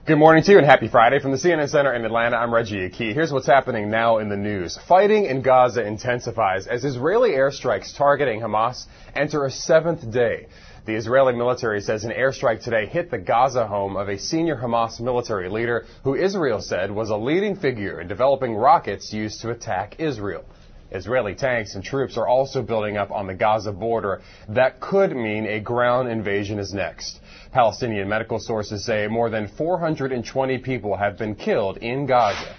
Good morning to you and happy Friday. From the CNN Center in Atlanta, I'm Reggie Akey. Here's what's happening now in the news. Fighting in Gaza intensifies as Israeli airstrikes targeting Hamas enter a seventh day. The Israeli military says an airstrike today hit the Gaza home of a senior Hamas military leader who Israel said was a leading figure in developing rockets used to attack Israel. Israeli tanks and troops are also building up on the Gaza border. That could mean a ground invasion is next. Palestinian medical sources say more than 420 people have been killed in Gaza.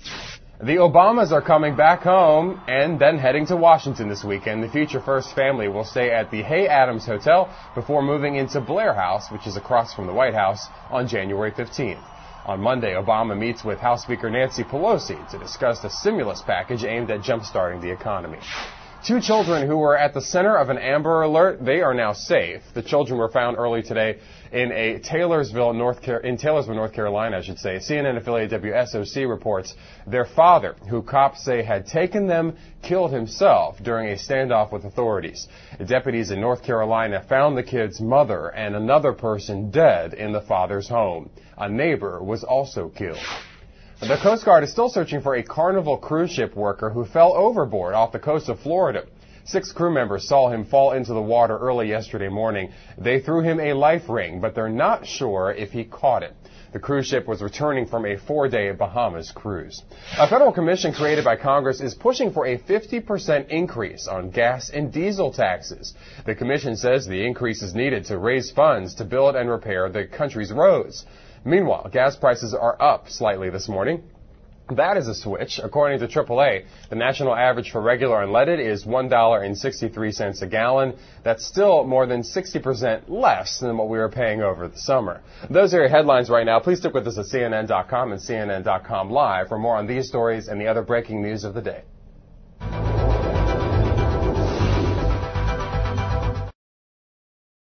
The Obamas are coming back home and then heading to Washington this weekend. The Future First family will stay at the Hay Adams Hotel before moving into Blair House, which is across from the White House, on January 15th. On Monday, Obama meets with House Speaker Nancy Pelosi to discuss the stimulus package aimed at jump-starting the economy. Two children who were at the center of an Amber Alert, they are now safe. The children were found early today in Taylorsville, North Carolina, CNN affiliate WSOC reports their father, who cops say had taken them, killed himself during a standoff with authorities. Deputies in North Carolina found the kid's mother and another person dead in the father's home. A neighbor was also killed. The Coast Guard is still searching for a Carnival cruise ship worker who fell overboard off the coast of Florida. 6 crew members saw him fall into the water early yesterday morning. They threw him a life ring, but they're not sure if he caught it. The cruise ship was returning from a 4-day Bahamas cruise. A federal commission created by Congress is pushing for a 50% increase on gas and diesel taxes. The commission says the increase is needed to raise funds to build and repair the country's roads. Meanwhile, gas prices are up slightly this morning. That is a switch. According to AAA, the national average for regular unleaded is $1.63 a gallon. That's still more than 60% less than what we were paying over the summer. Those are your headlines right now. Please stick with us at CNN.com and CNN.com Live for more on these stories and the other breaking news of the day.